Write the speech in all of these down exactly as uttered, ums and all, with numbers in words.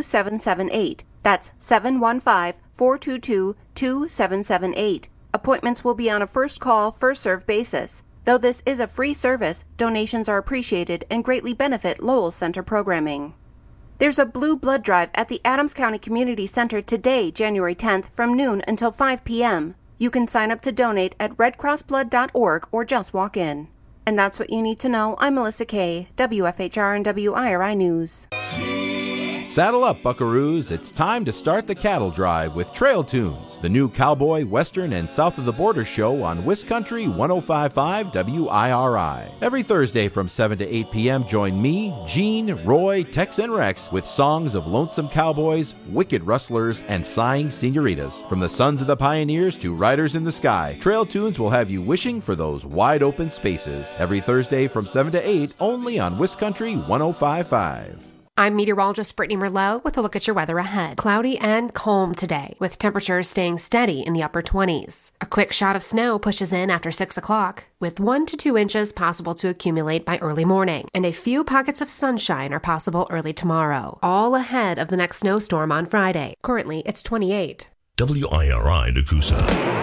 two seven seven eight. That's seven one five, four two two, two seven seven eight. Appointments will be on a first-call, first-served basis. Though this is a free service, donations are appreciated and greatly benefit Lowell Center programming. There's a Blue Blood Drive at the Adams County Community Center today, January tenth, from noon until five p.m. You can sign up to donate at red cross blood dot org or just walk in. And that's what you need to know. I'm Melissa Kay, W F H R and W I R I News. Saddle up, buckaroos. It's time to start the cattle drive with Trail Tunes, the new cowboy, western, and south of the border show on Wiscountry one oh five point five W I R I. Every Thursday from seven to eight p.m., join me, Gene, Roy, Tex, and Rex with songs of lonesome cowboys, wicked rustlers, and sighing senoritas. From the sons of the pioneers to riders in the sky, Trail Tunes will have you wishing for those wide open spaces. Every Thursday from seven to eight, only on Wiscountry one oh five point five. I'm meteorologist Brittany Merlot with a look at your weather ahead. Cloudy and calm today, with temperatures staying steady in the upper twenties. A quick shot of snow pushes in after six o'clock, with one to two inches possible to accumulate by early morning, and a few pockets of sunshine are possible early tomorrow, all ahead of the next snowstorm on Friday. Currently, it's twenty-eight. W I R I Nakusa.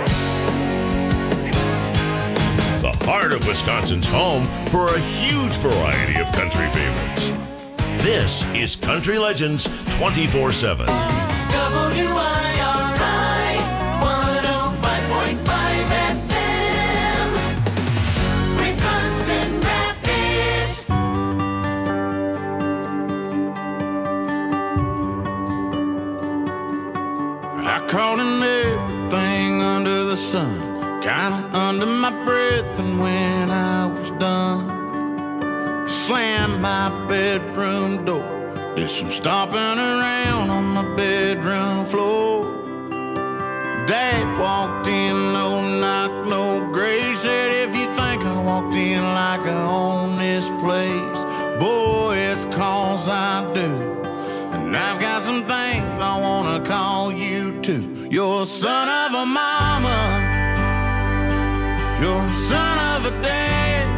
The heart of Wisconsin's home for a huge variety of country favorites. This is Country Legends twenty-four seven. W I R I one oh five point five F M, Wisconsin Rapids. I caught in everything under the sun, kinda under my breath, and when I was done, slammed my bedroom door, did some stomping around on my bedroom floor. Dad walked in, no knock, no grace, said, if you think I walked in like I own this place, boy, it's cause I do. And I've got some things I wanna call you to. You're a son of a mama, you're a son of a dad,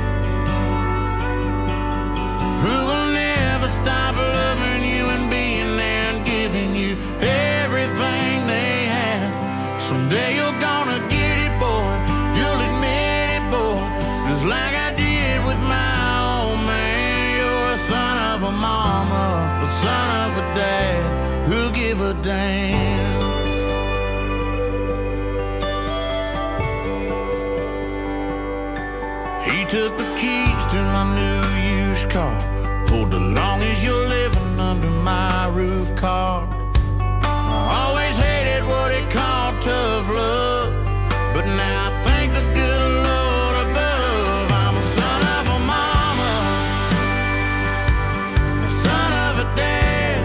who will never stop loving you and being there and giving you everything they have. Someday you're gonna get it, boy, you'll admit it, boy, just like I did with my old man. You're a son of a mama, a son of a dad, who'll give a damn. He took the keys to my new used car, pulled along as you're living under my roof car. I always hated what he called tough love, but now I thank the good Lord above. I'm a son of a mama, a son of a dad,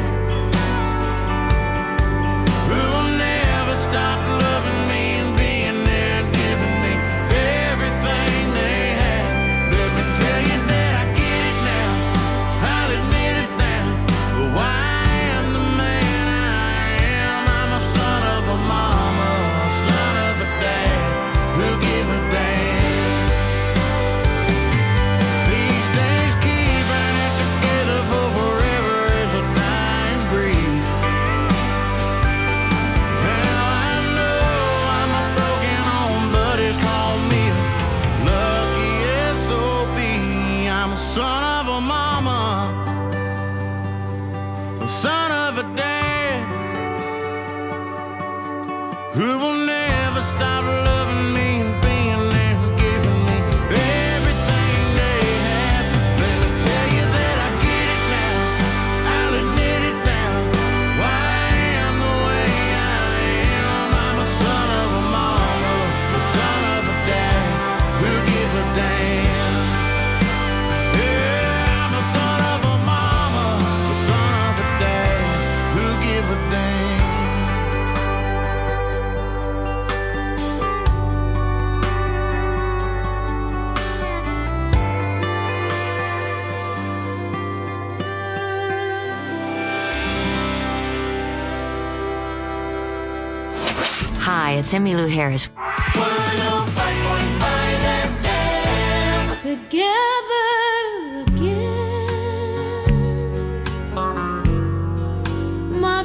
who will never stop loving me and being there and giving me everything they have. Let me tell you that I get it now, I'll admit it now, but why I am the man I am. I'm a son of a mama, a son of a dad, who'll give a damn. These days keeping it together for forever is a dying breed. Now I know I'm a broken home, but it's called me a lucky S O B. I'm a son of a mama, a son of a dad, who will never stop loving me and being there and giving me everything they have. Let me tell you that I get it now, I'll admit it now, why I am the way I am. I'm a son of a mama, a son of a dad, who'll give a damn. Yeah, I'm a son of a mama, a son of a dad, who'll give a damn. Hi, it's Emmylou Harris. one oh five point five F M. Together again. My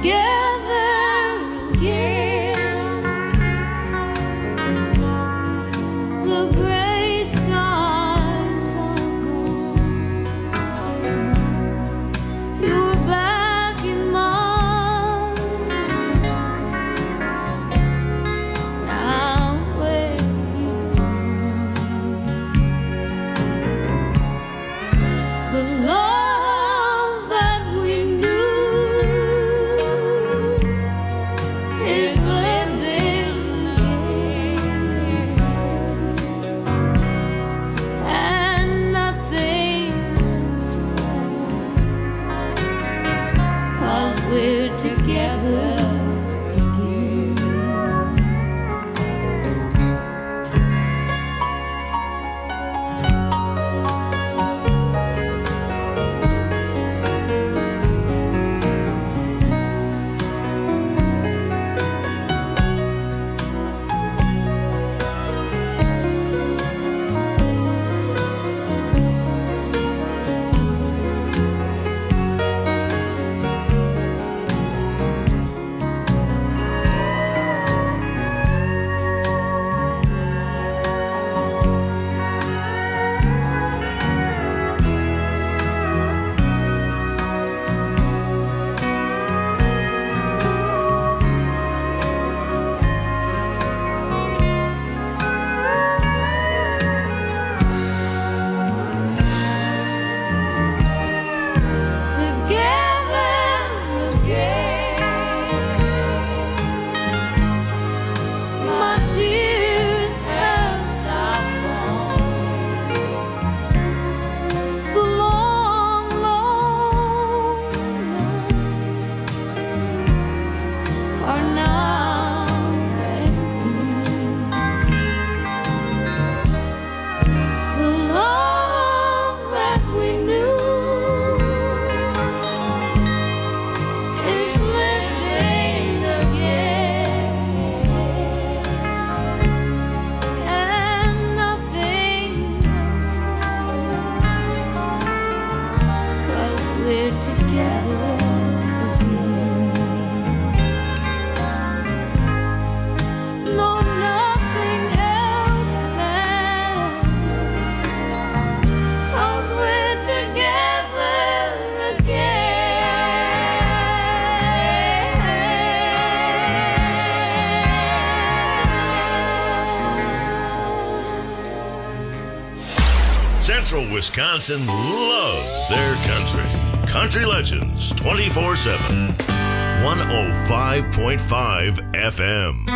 Central Wisconsin loves their country. Country Legends twenty-four seven. one oh five point five F M.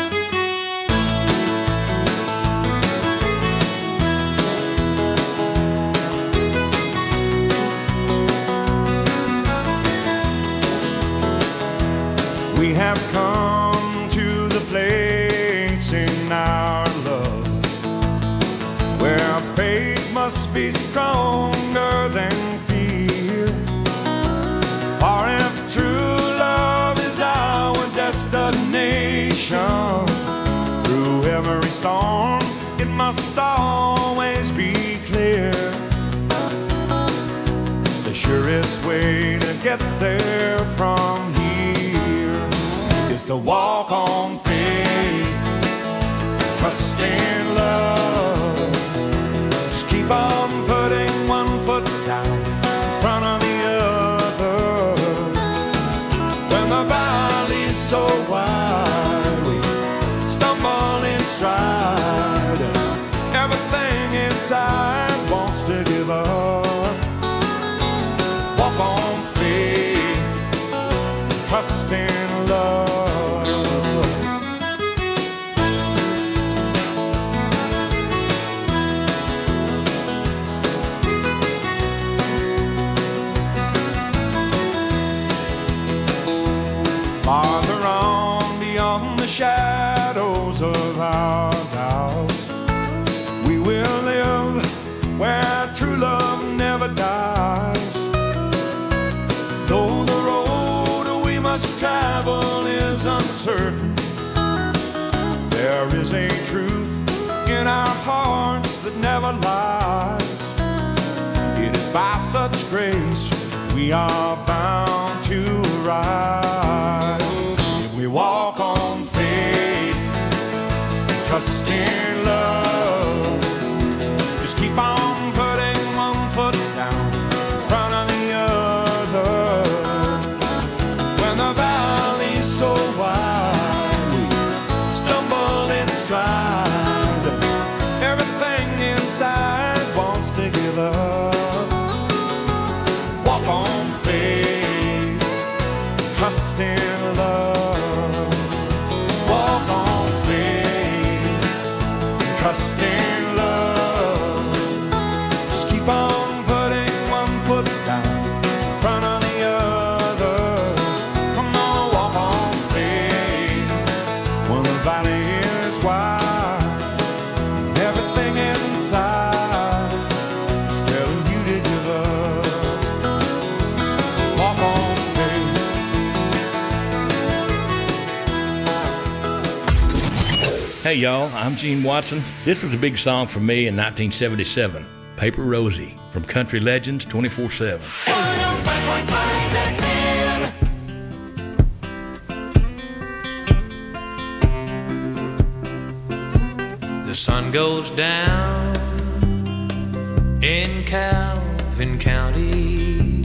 We have come to the place in our love where faith must be stronger than fear. For if true love is our destination, through every storm it must always be clear. The surest way to get there from here is to walk on faith, trust in love. Just keep on putting one foot down in front of the other. When the valley's so wide, we stumble in stride. Everything inside wants to give up. Walk on faith, trust in love. Farther on beyond the shadows of our doubts, we will live where true love never dies. Though the road we must travel is uncertain, there is a truth in our hearts that never lies. It is by such grace we are bound to rise. trust in love. Just keep on putting one foot down in front of the other. When the valley's so wide, we stumble in stride. Everything inside wants to give up. Walk on faith, trust in love. Walk on faith, trust in love. Just keep on putting one foot down in front of the other. Come on, walk on faith when the valley is wide. Everything inside is telling you to give up. Walk on faith. Hey y'all, I'm Gene Watson. This was a big song for me in nineteen seventy-seven, Paper Rosie, from Country Legends twenty-four seven. The sun goes down in Calvin County.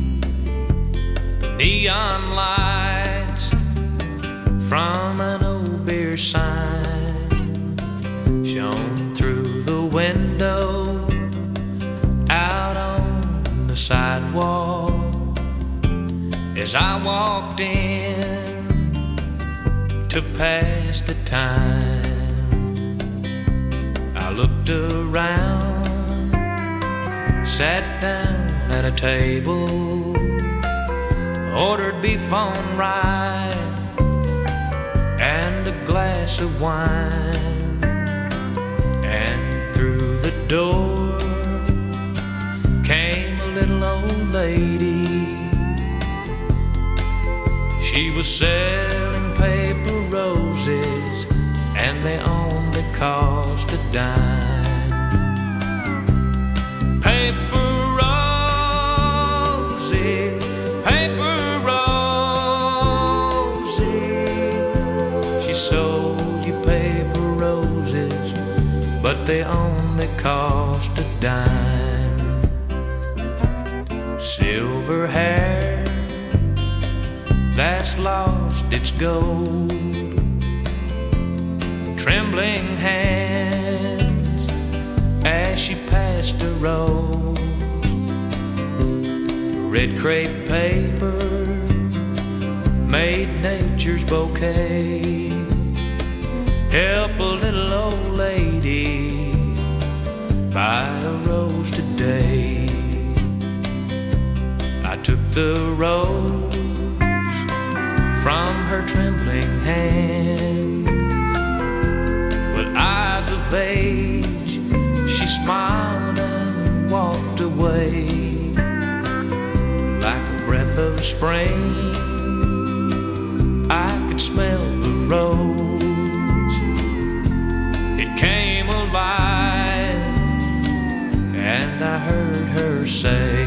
Neon lights from an old beer sign shone through the window out on the sidewalk. As I walked in to pass the time, I looked around, sat down at a table, ordered beef on rye and a glass of wine. And through the door came a little old lady. She was selling paper roses, and they only cost a dime. Paper roses, paper roses. She sold you paper roses, but they only cost a dime. Silver hair that's lost its gold, trembling hands as she passed a roll. Red crepe paper made nature's bouquet. Help a little old lady buy a rose today. I took the rose from her trembling hand. With eyes of age, she smiled and walked away. Like a breath of spring, I could smell the rose. It came alive, and I heard her say,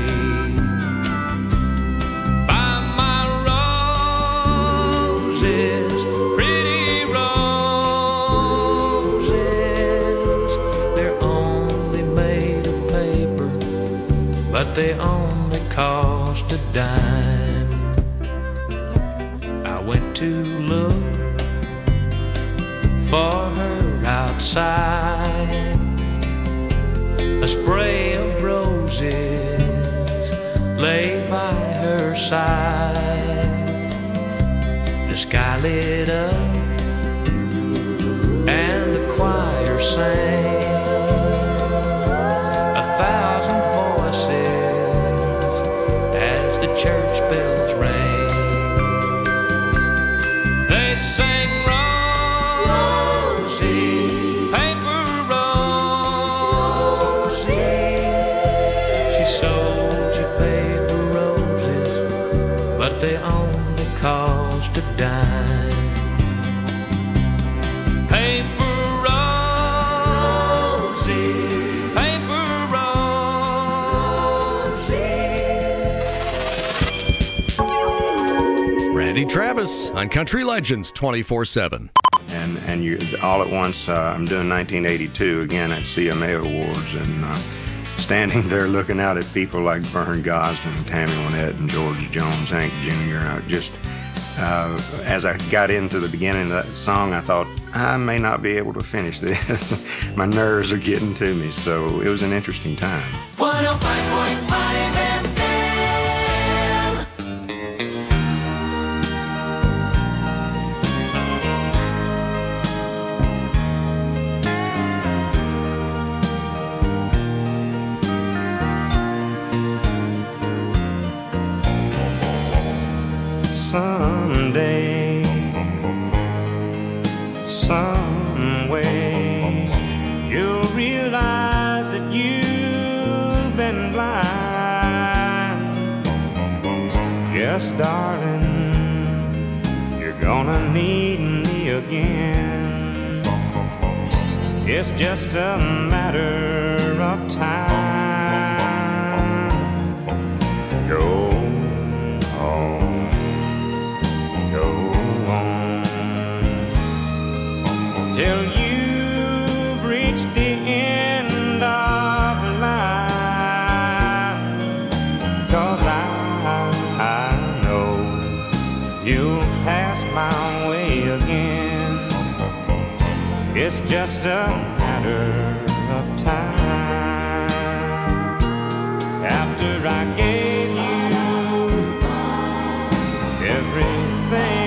"Buy my roses, pretty roses. They're only made of paper, but they only cost a dime." I went to look for her outside. A spray of roses lay by her side. The sky lit up and the choir sang. A thousand voices as the church bells rang. They sang they only cost a dime. Paper roses, paper roses. Randy Travis on Country Legends twenty-four seven. And and you all at once, uh, I'm doing nineteen eighty-two again at C M A Awards, and uh, standing there looking out at people like Vern Gosdin, Tammy Wynette, and George Jones, Hank Junior I just, uh, as I got into the beginning of that song, I thought, I may not be able to finish this. My nerves are getting to me, so it was an interesting time. one oh five point five F M. Someday, some way, you'll realize that you've been blind. Yes, darling, you're gonna need me again. It's just a matter of time. Go till you've reached the end of the line. 'Cause I, I know you'll pass my way again. It's just a matter of time. After I gave you everything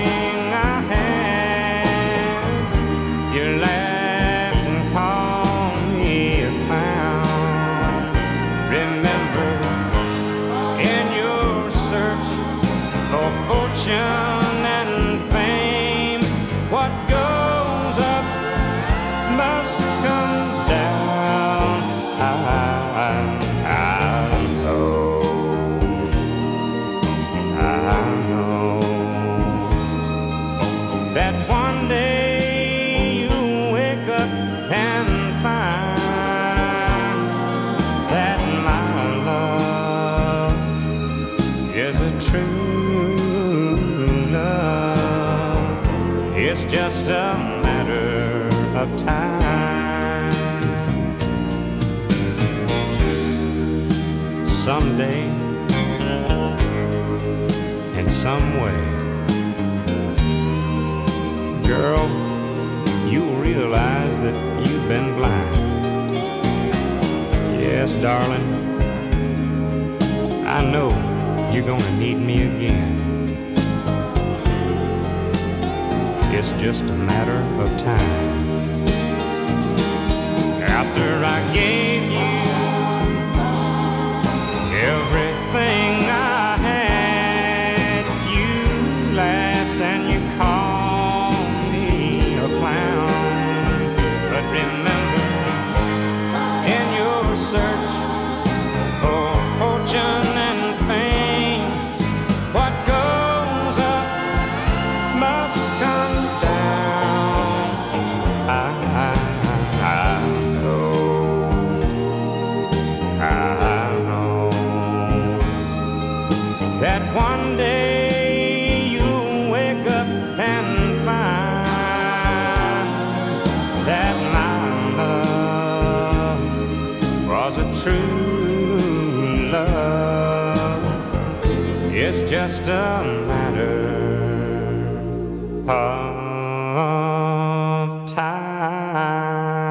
you laughed and called me a clown. Remember, in your search for fortune and fame, what goes up must come down. I, I know, I know that one day just a matter of time. Someday, in some way, girl, you'll realize that you've been blind. Yes, darling, I know you're gonna need me again. It's just a matter of time. After I gave you everything I had, you laughed and you called me a clown. But remember, in your search for fortune and fame, what goes up must come down. I, I, I know, I know that one day you'll wake up and find that my love was a true love. It's just a matter of time.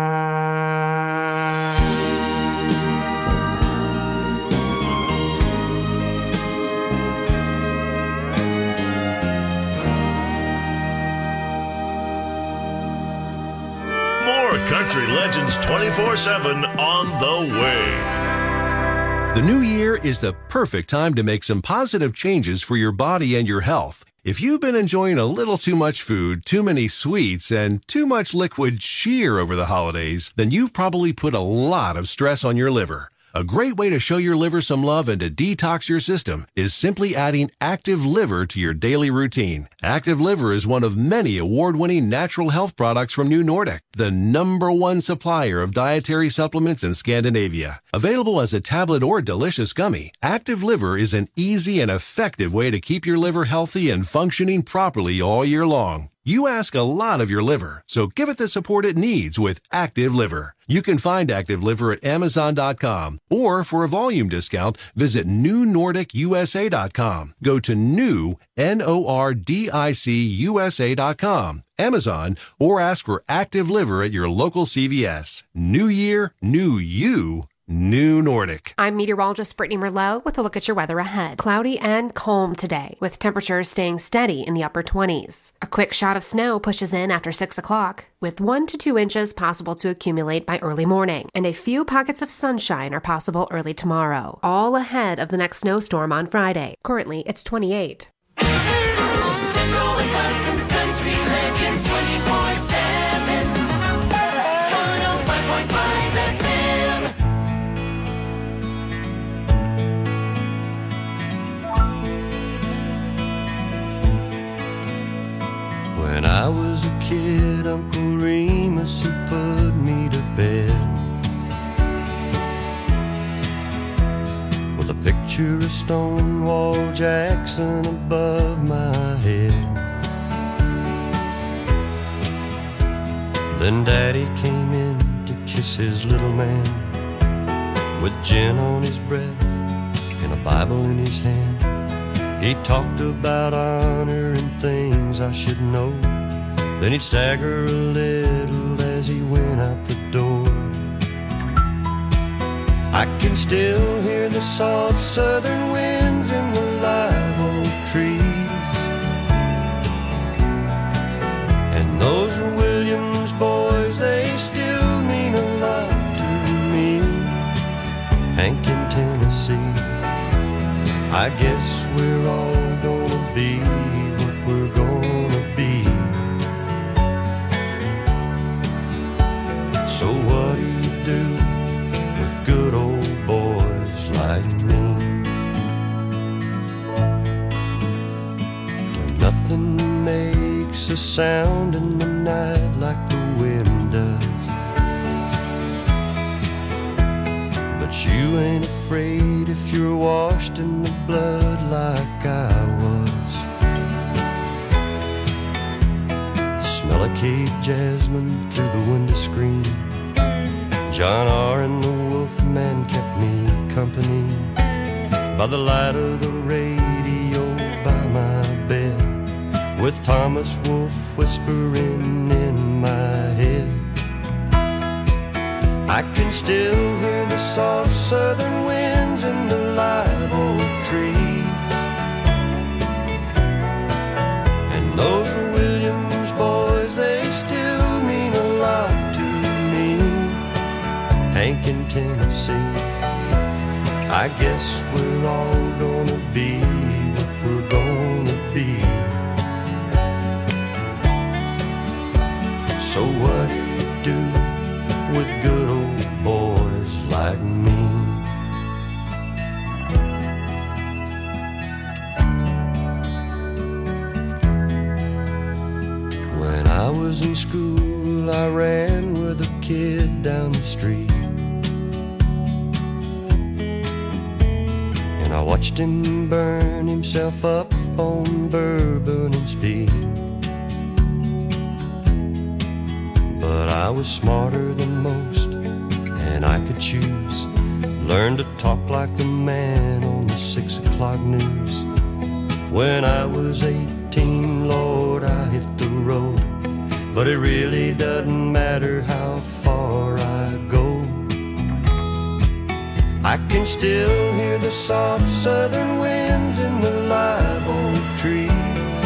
More Country Legends twenty-four seven on the way. The new year is the perfect time to make some positive changes for your body and your health. If you've been enjoying a little too much food, too many sweets, and too much liquid cheer over the holidays, then you've probably put a lot of stress on your liver. A great way to show your liver some love and to detox your system is simply adding Active Liver to your daily routine. Active Liver is one of many award-winning natural health products from New Nordic, the number one supplier of dietary supplements in Scandinavia. Available as a tablet or delicious gummy, Active Liver is an easy and effective way to keep your liver healthy and functioning properly all year long. You ask a lot of your liver, so give it the support it needs with Active Liver. You can find Active Liver at Amazon dot com, or for a volume discount, visit New Nordic U S A dot com. Go to new, N O R D I C U S A dot com, Amazon, or ask for Active Liver at your local C V S. New year, new you. New Nordic. I'm meteorologist Brittany Merlot with a look at your weather ahead. Cloudy and calm today, with temperatures staying steady in the upper twenties. A quick shot of snow pushes in after six o'clock, with one to two inches possible to accumulate by early morning, and a few pockets of sunshine are possible early tomorrow, all ahead of the next snowstorm on Friday. Currently, it's twenty-eight. Central Wisconsin's Country Legends twenty-four seven. one oh five point five F M. When I was a kid, Uncle Remus, he put me to bed with a picture of Stonewall Jackson above my head. Then Daddy came in to kiss his little man with gin on his breath and a Bible in his hand. He talked about honor and things I should know. Then he'd stagger a little as he went out the door. I can still hear the soft southern winds in the live oak trees, and those Williams boys, they still mean a lot to me. Hank in Tennessee, I guess we're all gonna be what we're gonna be. So what do you do with good old boys like me? When nothing makes a sound in the night like the wind does, but you ain't afraid if you're washed in the blood like I was. The smell of cave jasmine through the window screen, John R. and the Wolfman kept me company by the light of the radio by my bed, with Thomas Wolfe whispering in my head. I can still hear the soft southern winds in the live oak trees, and those Williams boys, they still mean a lot to me. Hank in Tennessee, I guess we're all gonna be what we're gonna be. So what do you do with good old boys like me? When I was in school, I ran with a kid down the street, and I watched him burn himself up on bourbon and speed. But I was smarter than most, and I could choose. Learn to talk like the man on the six o'clock news. When I was eighteen, Lord, I hit the road, but it really doesn't matter how far I go. I can still hear the soft southern winds in the live oak trees,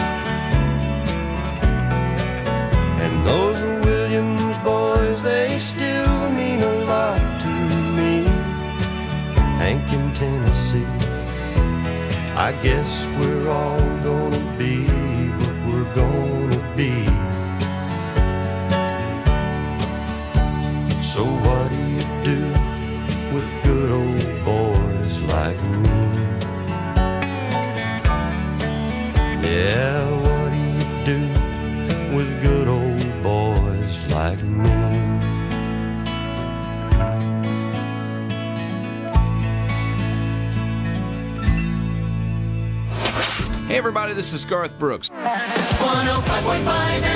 and those Williams boys, they still mean a lot to me. Hank in Tennessee, I guess we're all gonna be what we're gonna be. So what do you do with good old boys like me? Yeah, what do you do with good old boys like me? Hey everybody, this is Garth Brooks. one oh five point five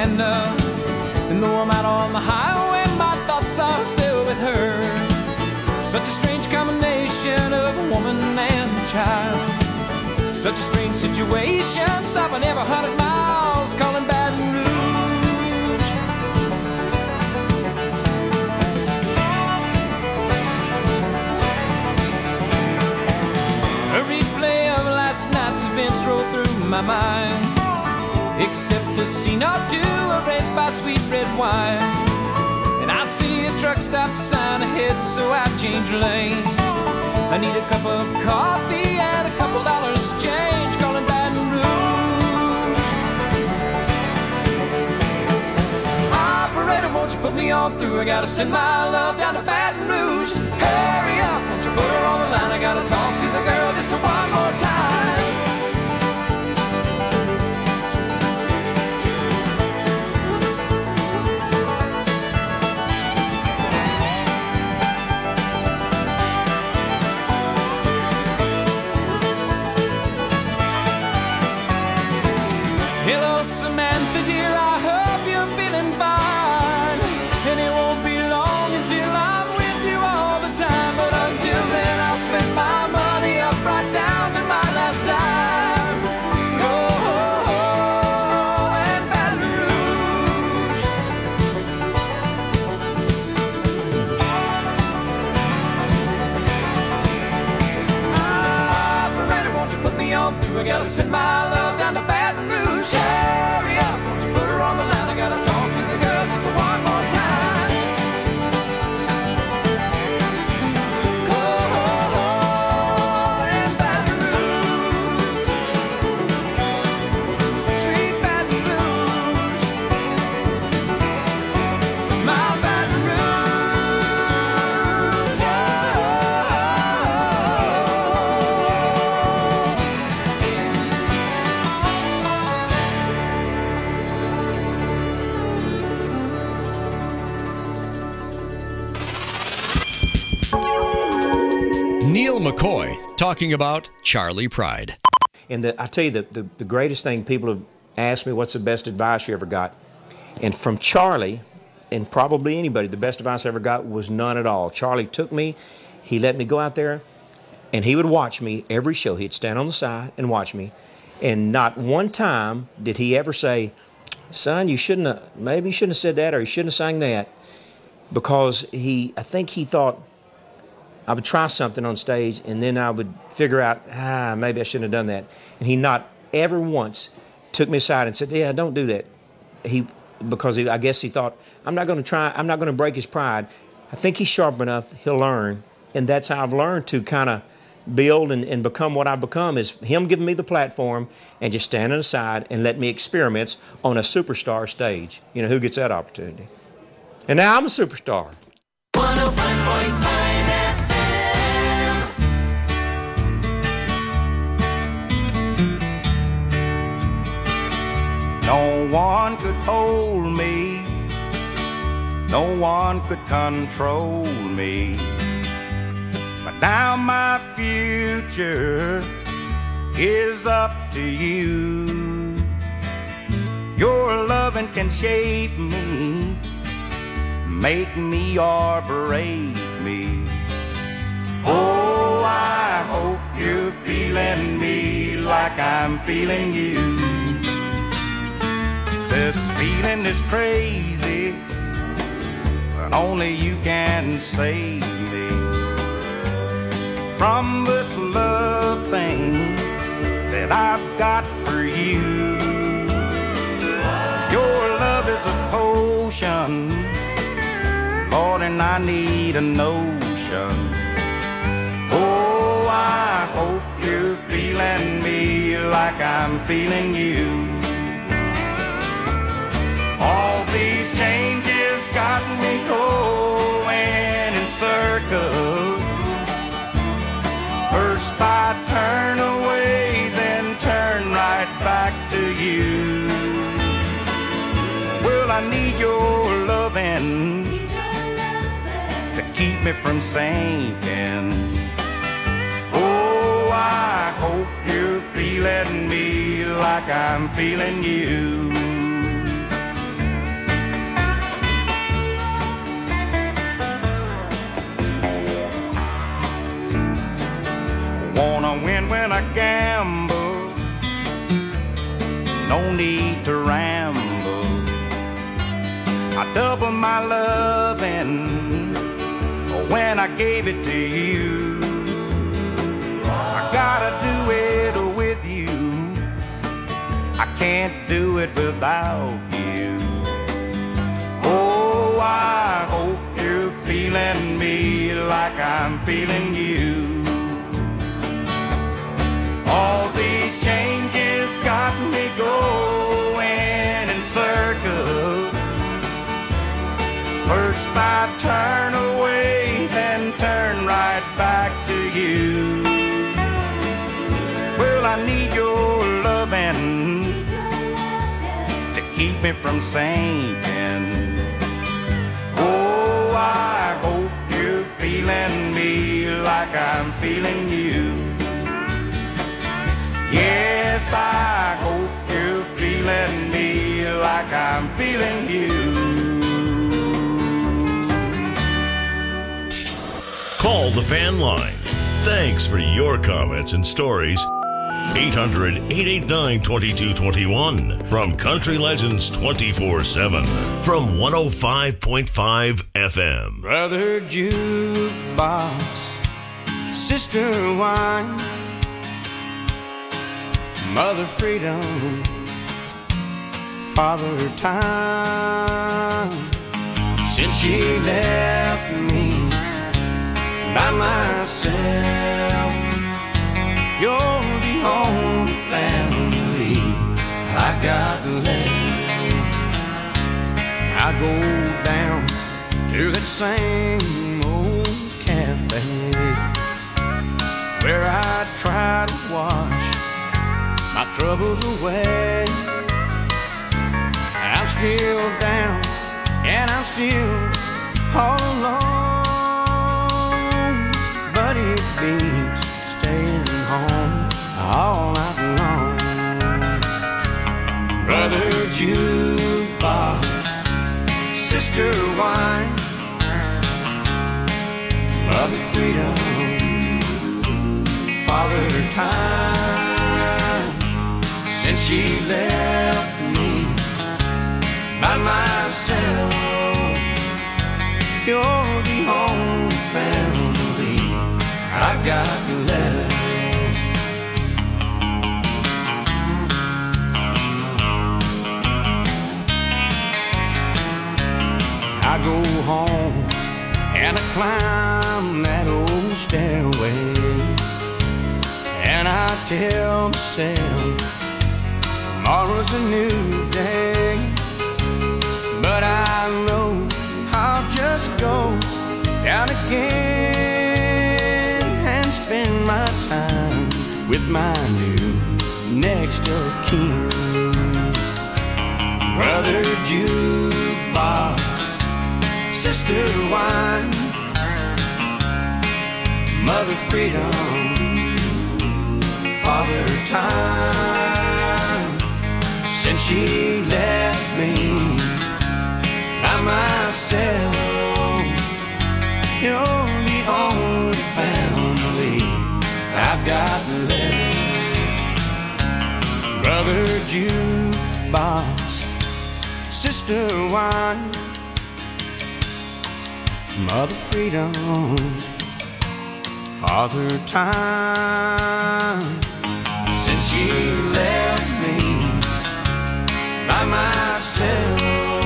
stand up. And though I'm out on the highway, my thoughts are still with her. Such a strange combination of a woman and a child. Such a strange situation, stopping every hundred miles, calling Baton Rouge. A replay of last night's events rolled through my mind, except a scene or two erased by sweet red wine. And I see a truck stop sign ahead, so I change lanes. I need a cup of coffee and a couple dollars change, calling Baton Rouge. Operator, won't you put me on through? I gotta send my love down to Baton Rouge. Hurry up, won't you put her on the line? I gotta talk to the girl just one more time. Samantha, dear, I hope you're feeling fine. And it won't be long until I'm with you all the time. But until then, I'll spend my money up right down to my last dime. Go and Baton Rouge. Operator, won't you put me on through? I gotta send my love down to Baton Rouge. Hurry up, won't you put her on the line? I gotta talk to the girl just one more time. Go and Baton Rouge, sweet Baton Rouge, my Baton Rouge, Neil McCoy talking about Charley Pride. And the, I tell you, the, the, the greatest thing, people have asked me, what's the best advice you ever got? And from Charley, and probably anybody, the best advice I ever got was none at all. Charley took me, he let me go out there, and he would watch me every show. He'd stand on the side and watch me. And not one time did he ever say, son, you shouldn't have, maybe you shouldn't have said that, or you shouldn't have sang that. Because he, I think he thought I would try something on stage, and then I would figure out, ah, maybe I shouldn't have done that. And he not ever once took me aside and said, yeah, don't do that. He, because he, I guess he thought, I'm not going to try, I'm not going to break his pride. I think he's sharp enough, he'll learn. And that's how I've learned to kind of build and, and become what I've become, is him giving me the platform and just standing aside and letting me experiment on a superstar stage. You know, who gets that opportunity? And now I'm a superstar. one oh five point five No one could hold me, no one could control me, but now my future is up to you. Your loving can shape me, make me or break me. Oh, I hope you're feeling me like I'm feeling you. This feeling is crazy, but only you can save me from this love thing that I've got for you. Your love is a potion, Lord, and I need a notion. Oh, I hope you're feeling me like I'm feeling you. All these changes got me going in circles. First I turn away, then turn right back to you. Well, I need your loving to keep me from sinking. Oh, I hope you're feeling me like I'm feeling you. need to ramble. I double my loving when I gave it to you. I gotta do it with you. I can't do it without you. Oh, I hope you're feeling me like I'm feeling you. All these changes got me going in circles. First I turn away, then turn right back to you. Well, I need your loving to keep me from sinking. Oh, I hope you're feeling me like I'm feeling you. Yes, I hope you're feeling me like I'm feeling you. Call the fan line. Thanks for your comments and stories. eight hundred, eight eight nine, two two two one from Country Legends twenty-four seven from one oh five point five F M. Brother jukebox, sister wine, mother freedom, father time. Since she left me by myself, you're the only family I got left. I go down to that same old cafe where I try to wash my troubles away. I'm still down and I'm still all alone, but it beats staying home all night long. Brother jukebox, sister wine, mother freedom, father time. Since she left me by myself, you're the only family I've got left. I go home and I climb that old stairway, and I tell myself tomorrow's a new day. But I know I'll just go down again and spend my time with my new next of kin. Brother jukebox, sister wine, mother freedom, father time. Since she left me by myself, you're the only family I've got left. Brother jukebox, sister wine, mother freedom, father time. Since she left me by myself,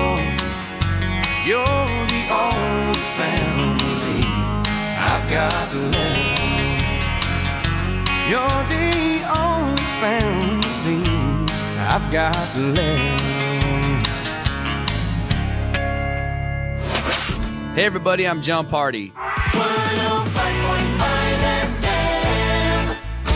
you're the only family I've got left. You're the only family I've got left. Hey everybody, I'm John Party. one oh five point five F M.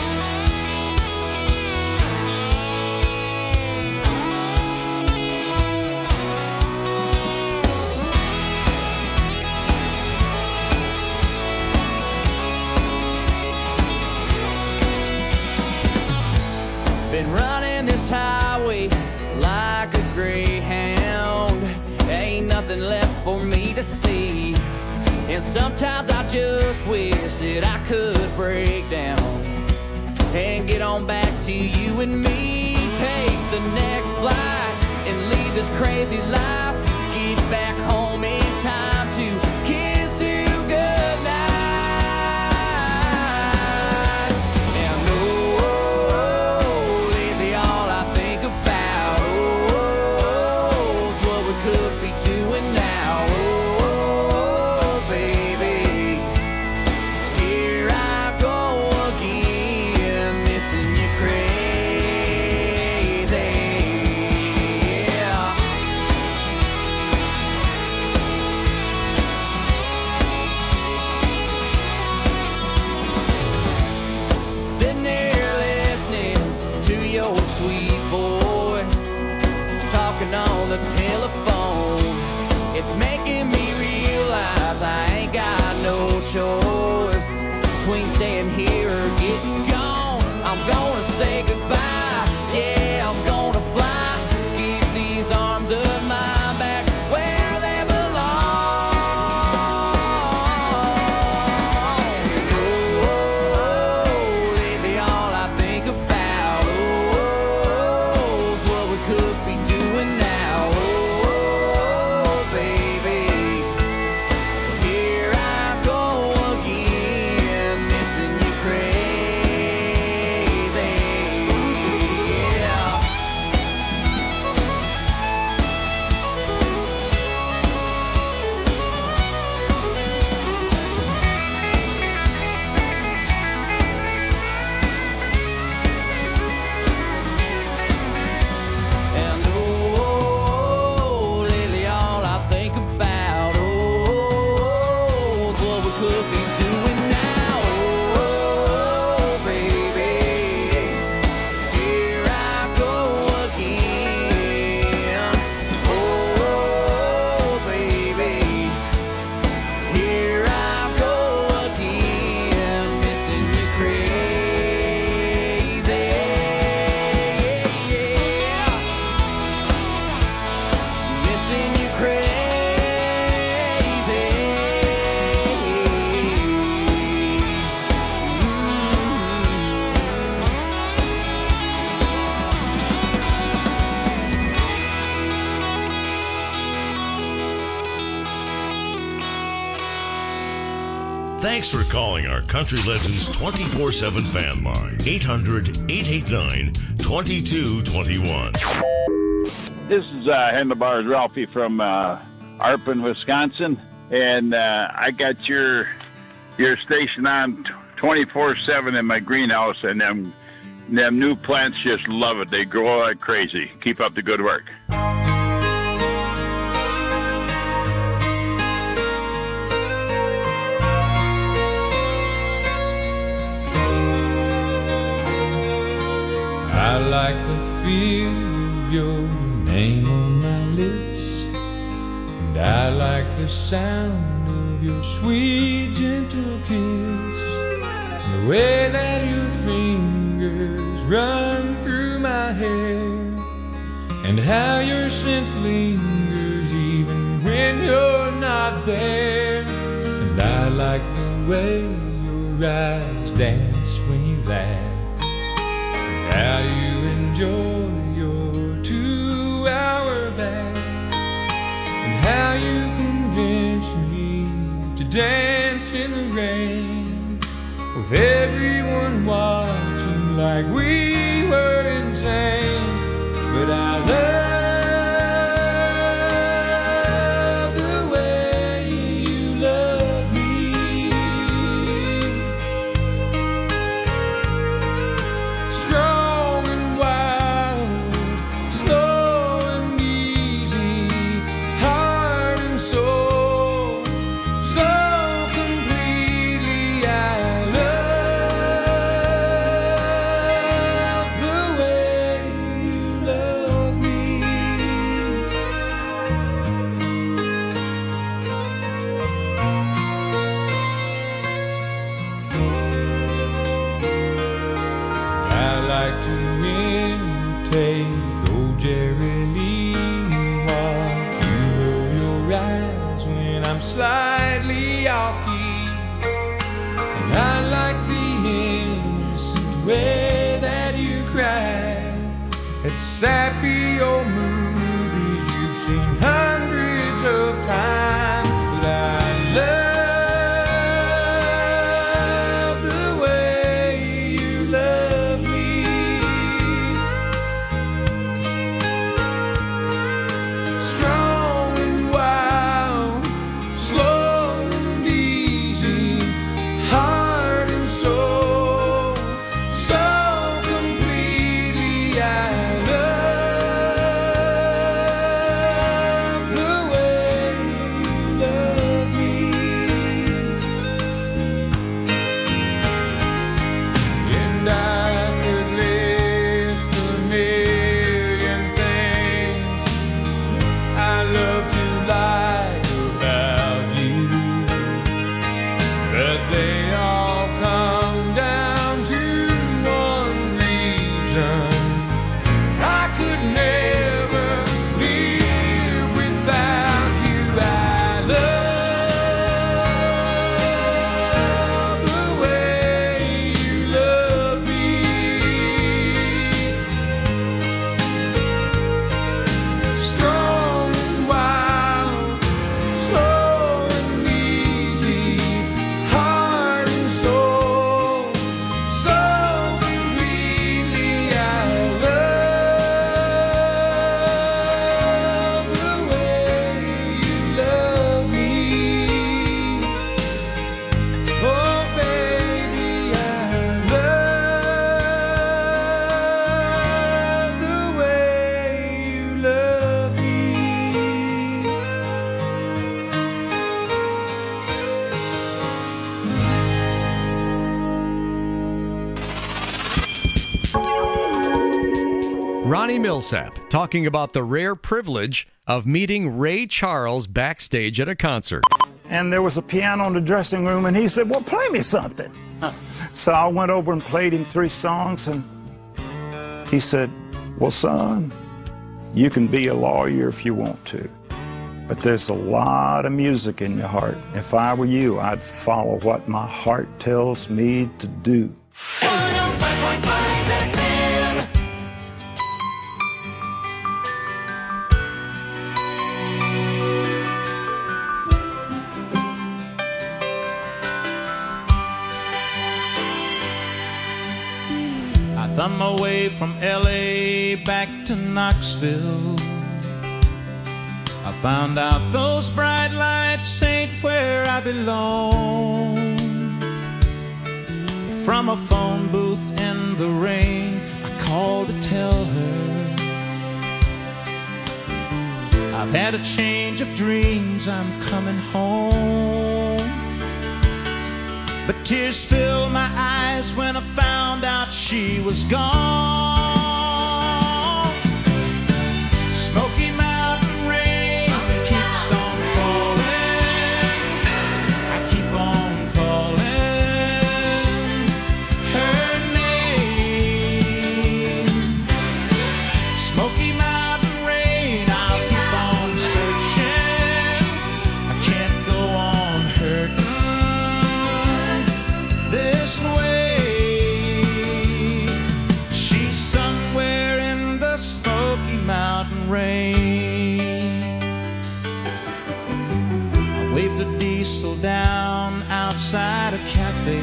Been running this highway like a greyhound. Ain't nothing left for me to see. And sometimes I just wish that I could break down and get on back to you and me. Take the next flight and leave this crazy life. Get back home in time to kiss you goodnight. And oh, lately all I think about oh, is what we could be doing now. Oh, baby, here I go again, missing you crazy. Yeah. Sitting here listening to your sweet voice, talking on the telephone. It's making me realize I ain't got no choice between staying here or getting gone. I'm gonna say goodbye, yeah, I'm gonna fly. Keep these arms of mine back where they belong. Oh, lately all I think about oh, is what we could be doing now. Oh, baby, here I go again, missing you crazy. Yeah. And oh, lately all I think about oh, is what we could be doing now. Oh, baby, here I go again. Oh, baby, here I go again, missing you crazy. Yeah. Missing you crazy. Thanks for calling our Country Legends twenty-four seven fan line. eight hundred, eight eight nine, two two two one. This is uh, Handlebars Ralphie from uh, Arpin, Wisconsin, and uh, I got your your station on twenty-four seven in my greenhouse, and them them new plants just love it. They grow like crazy. Keep up the good work. I like the feel of your name on my lips, and I like the sound of your sweet, gentle kiss, and the way that your fingers run through my hair, and how your scent lingers even when you're not there. And I like the way your eyes dance when you laugh, how you enjoy your two-hour bath, and how you convince me to dance in the rain, with everyone watching like we were insane. But I love the way you love me. Strong and wild, slow and easy, heart and soul, so completely. I love the way you love me. I like to imitate old Jerry Lee and watch you roll your eyes when I'm slightly off key. And I like the innocent way that you cry at sappy old movies you've seen hundreds of times. But I love the way you love me. Strong and wild, slow and easy, heart and soul, so completely I love the way you love me. And I could list a million things I love to like about you, but they all come down to one reason: I could never live without you. I love the way you love me. Strong and wild, slow and easy, heart and soul, so completely I love the way you love me. Oh baby, I love the way you love me. Ronnie Millsap talking about the rare privilege of meeting Ray Charles backstage at a concert. And there was a piano in the dressing room, and he said, well, play me something. So I went over and played him three songs, and he said, well, son, you can be a lawyer if you want to, but there's a lot of music in your heart. If I were you, I'd follow what my heart tells me to do. one oh five point five F M. I thumb my way from L A back to Knoxville. I found out those bright lights ain't where I belong. From a phone booth in the rain, I called to tell her I've had a change of dreams, I'm coming home. But tears filled my eyes when I found out she was gone. Smoky Mountain rain keeps on falling. I keep on calling her name. Smoky Mountain rain, I'll keep on searching. I can't go on hurting this way. She's somewhere in the Smoky Mountain rain. I waved a diesel down outside a cafe.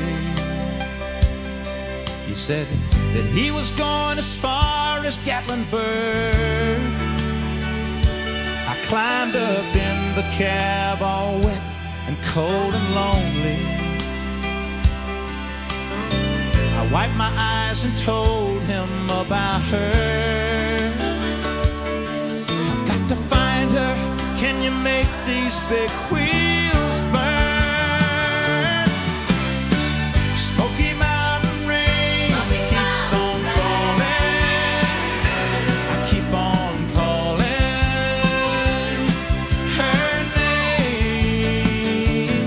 He said that he was going as far as Gatlinburg. I climbed up in the cab all wet and cold and lonely. I wiped my eyes and told him about her. I've got to find her. Can you make these big wheels burn? Smoky Mountain rain keeps on falling. I keep on calling her name.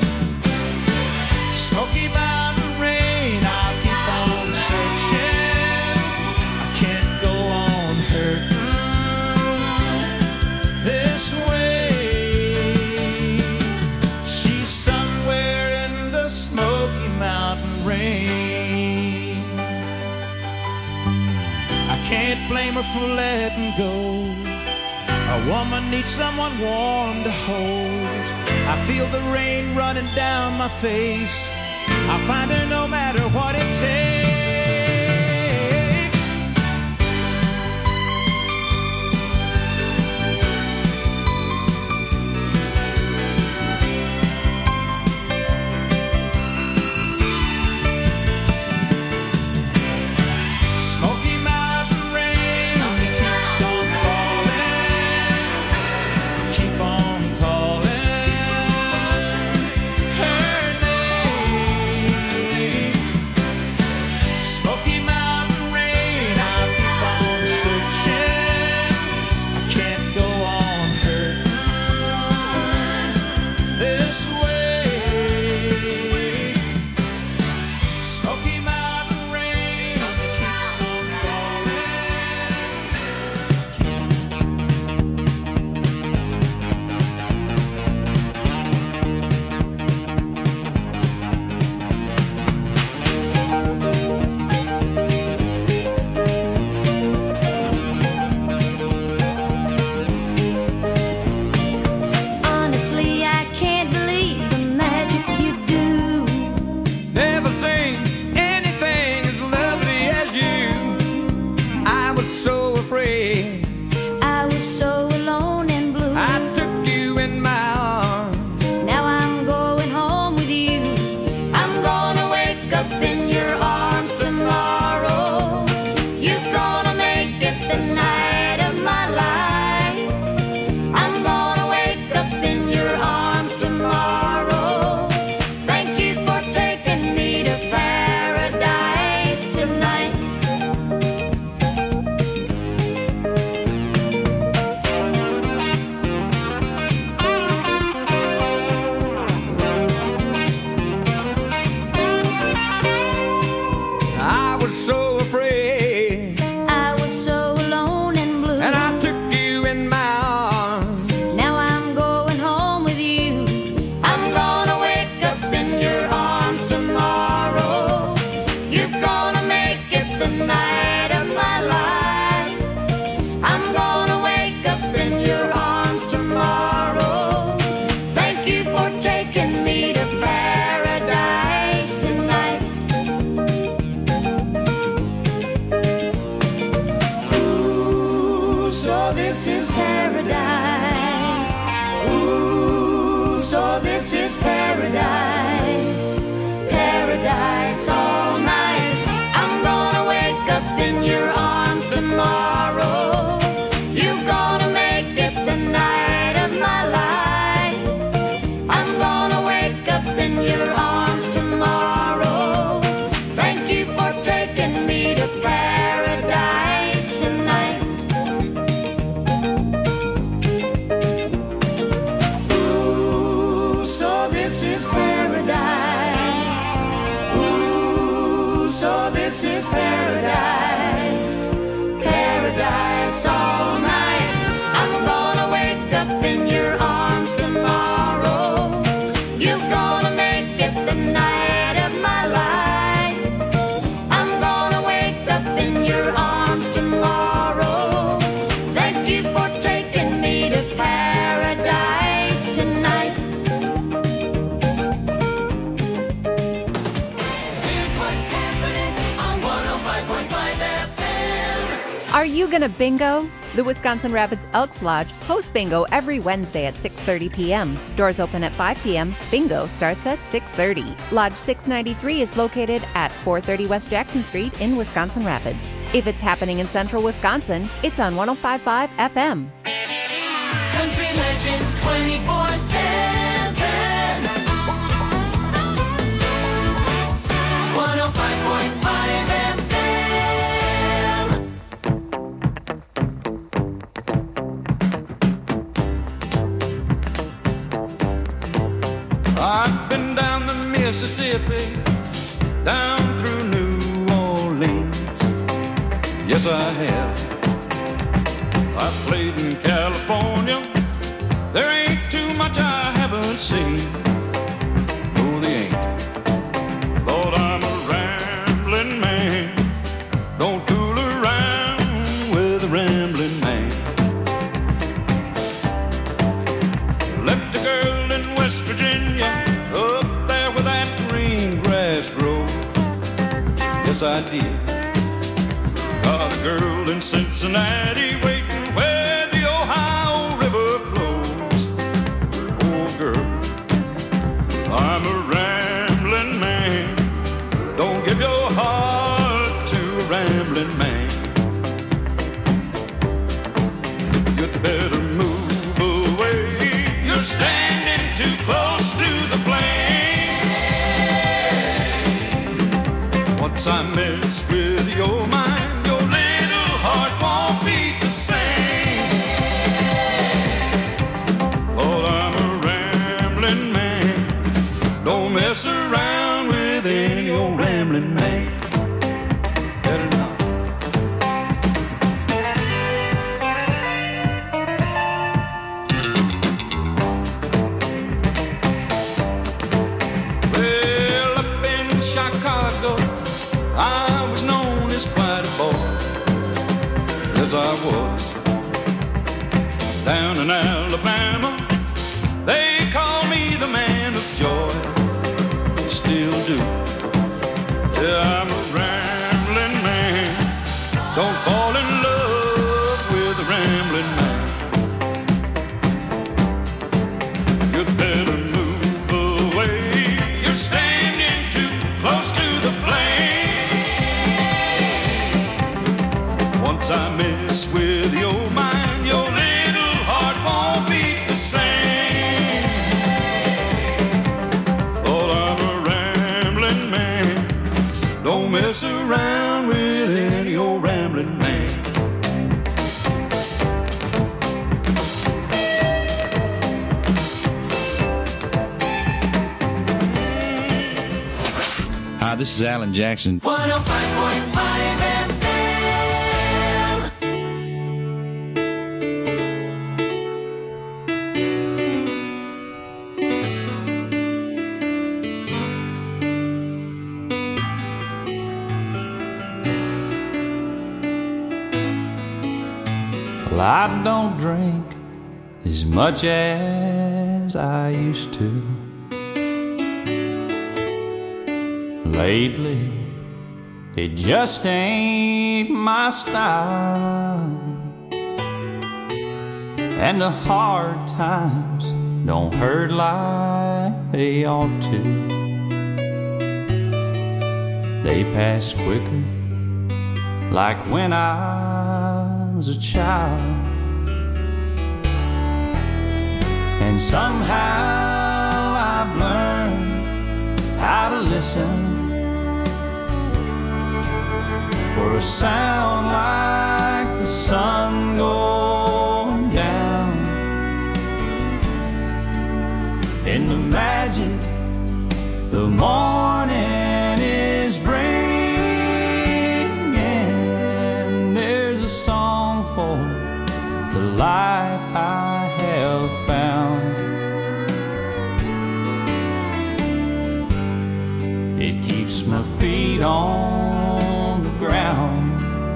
Smoky Mountain rain, I'll keep on searching. I can't go on hurting this way. for letting go. A woman needs someone warm to hold. I feel the rain running down my face. I'll find her no matter what it takes. Smoky Mountain rain keeps on falling. Keep on calling her name. Smoky Mountain rain, I'll keep on searching. I can't go on hurting this way. Smoky Mountain rain keeps on Honestly, I can't believe the magic you do. Never seen anything as lovely as you. I was so afraid. I was so alone and blue. I took you in my arms. Now I'm going home with you. I'm gonna wake up in your arms tomorrow. You're gonna make it the night of my life. I'm gonna wake up in your arms tomorrow. Thank you for taking me to paradise tonight. I was so afraid. I was so alone and blue. And I took you in my arms. Now I'm going home with you. I'm gonna wake up in your arms tomorrow. You're gonna make it the night of my life. I'm gonna wake up in your arms tomorrow. Thank you for taking me to paradise tonight. Ooh, so this is paradise. Ooh, so this is paradise. Paradise all night. I'm gonna wake up in your arms tomorrow. You're gonna make it the night of my life. I'm gonna wake up in your arms tomorrow. Thank you for taking me to paradise tonight. Ooh, so this is paradise. Ooh, so this is paradise. Paradise all night. I'm gonna wake up in your arms tomorrow. You're gonna make it the night of my life. I'm gonna wake up in your arms tomorrow. Thank you for taking me to paradise tonight. Here's what's happening on one oh five point five F M. Are you gonna bingo? The Wisconsin Rapids Elks Lodge hosts bingo every Wednesday at six thirty p.m. Doors open at five p.m. Bingo starts at six thirty. Lodge six ninety-three is located at four thirty West Jackson Street in Wisconsin Rapids. If it's happening in central Wisconsin, it's on one oh five point five F M. Country Legends twenty-four seven. one oh five point five F M. I've been down the Mississippi, down through New Orleans. Yes, I have. I've played in California. There ain't too much I haven't seen. No, they ain't. Lord, I'm a rambling man. Don't fool around with the rain. West Virginia, up there where that green grass grows. Yes, I did. Got a girl in Cincinnati waiting where the Ohio River flows. Oh, girl, I'm a rambling man. Don't give your heart to a rambling man. You'd better move away. You're standing too close to the flame. Once I mess with your mind, your little heart won't beat the same. Lord, I'm a rambling man. Don't mess around with any old rambling man. Better not. Well, up in Chicago, I was known as quite a boy, as I was. Down in Alabama, they call me the man of joy. They still do. Yeah, I'm a rambling man. Don't fall in love with a rambling man. You'd better move away. You're standing too close to the flame. Once I mess with your mind, your little heart won't beat the same. Lord, I'm a rambling man. Don't mess around with any old rambling man. Hi, this is Alan Jackson. one oh five point five F Well, I don't drink as much as I used to. Lately, it just ain't my style. And the hard times don't hurt like they ought to. They pass quicker, like when I was a child. And somehow I've learned how to listen for a sound like the sun going down, in the magic the morning is bringing. There's a song for the life I have found. It keeps my feet on the ground,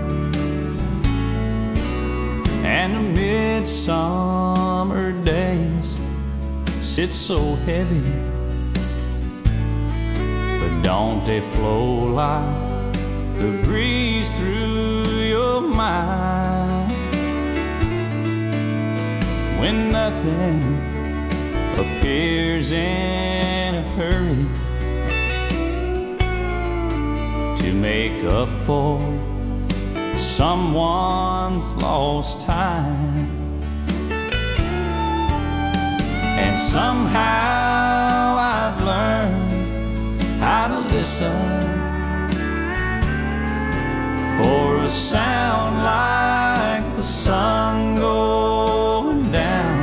and the midsummer days sit so heavy, but don't they flow like the breeze through your mind? When nothing appears in a hurry to make up for someone's lost time. And somehow I've learned how to listen for a sound like the sun going down,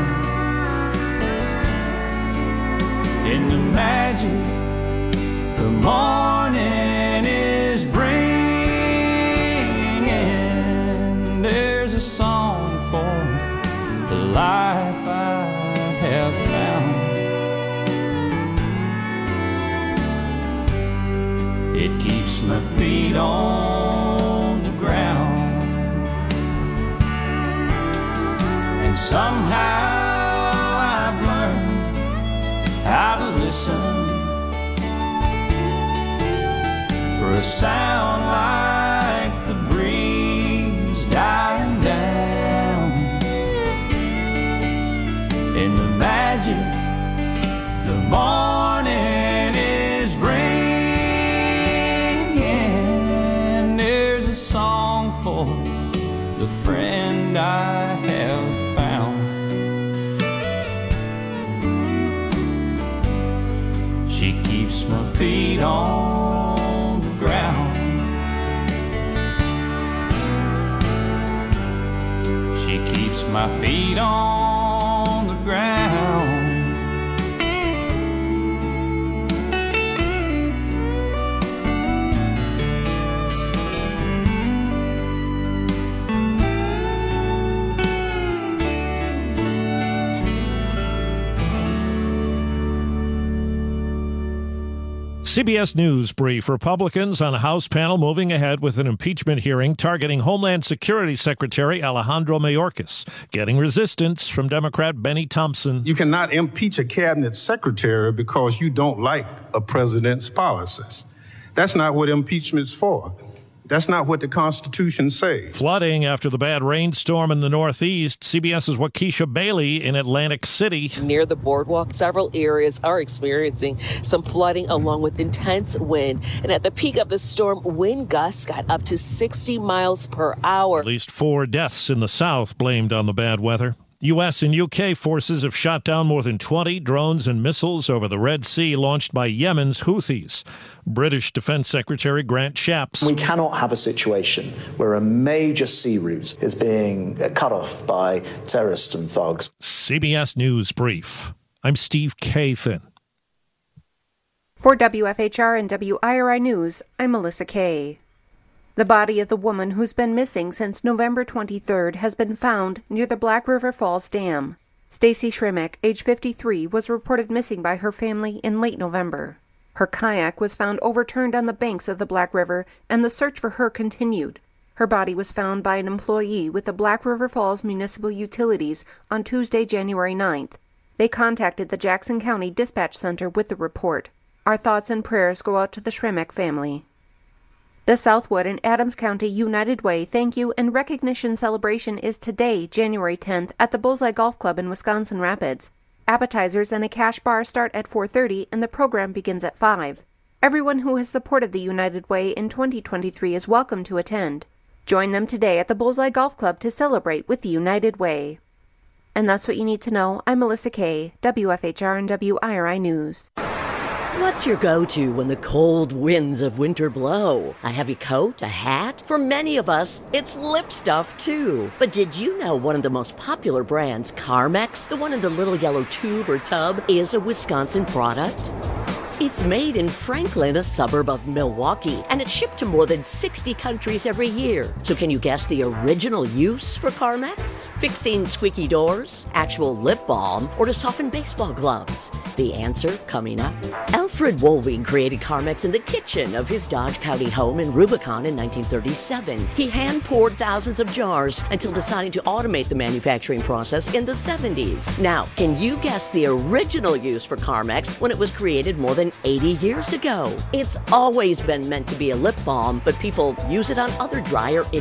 in the magic the morning is bringing. There's a song for the life I have found. It keeps my feet on the ground, and somehow I've learned listen for a sound like the breeze dying down, and the magic the morning is bringing. There's a song for the friend I have found. She keeps my feet on the ground. She keeps my feet on the ground. C B S News brief. Republicans on a House panel moving ahead with an impeachment hearing targeting Homeland Security Secretary Alejandro Mayorkas, getting resistance from Democrat Benny Thompson. You cannot impeach a cabinet secretary because you don't like a president's policies. That's not what impeachment's for. That's not what the Constitution says. Flooding after the bad rainstorm in the Northeast. CBS's Waukesha Bailey in Atlantic City. Near the boardwalk, several areas are experiencing some flooding along with intense wind. And at the peak of the storm, wind gusts got up to sixty miles per hour. At least four deaths in the South blamed on the bad weather. U S and U K forces have shot down more than twenty drones and missiles over the Red Sea launched by Yemen's Houthis. British Defense Secretary Grant Shapps. We cannot have a situation where a major sea route is being cut off by terrorists and thugs. C B S News Brief. I'm Steve Kathan. For W F H R and W I R I News, I'm Melissa Kay. The body of the woman who's been missing since November twenty-third has been found near the Black River Falls Dam. Stacy Shrimmick, age fifty-three, was reported missing by her family in late November. Her kayak was found overturned on the banks of the Black River, and the search for her continued. Her body was found by an employee with the Black River Falls Municipal Utilities on Tuesday, January ninth. They contacted the Jackson County Dispatch Center with the report. Our thoughts and prayers go out to the Shrimmick family. The Southwood and Adams County United Way Thank You and Recognition Celebration is today, January tenth, at the Bullseye Golf Club in Wisconsin Rapids. Appetizers and a cash bar start at four thirty and the program begins at five. Everyone who has supported the United Way in twenty twenty-three is welcome to attend. Join them today at the Bullseye Golf Club to celebrate with the United Way. And that's what you need to know. I'm Melissa Kay, W F H R and W I R I News. What's your go-to when the cold winds of winter blow? A heavy coat? A hat? For many of us, it's lip stuff too. But did you know one of the most popular brands, Carmex, the one in the little yellow tube or tub, is a Wisconsin product? It's made in Franklin, a suburb of Milwaukee, and it's shipped to more than sixty countries every year. So can you guess the original use for Carmex? Fixing squeaky doors, actual lip balm, or to soften baseball gloves? The answer coming up. Alfred Woolwing created Carmex in the kitchen of his Dodge County home in Rubicon in nineteen thirty-seven. He hand-poured thousands of jars until deciding to automate the manufacturing process in the seventies. Now, can you guess the original use for Carmex when it was created more than eighty years ago? It's always been meant to be a lip balm, but people use it on other dry or itchy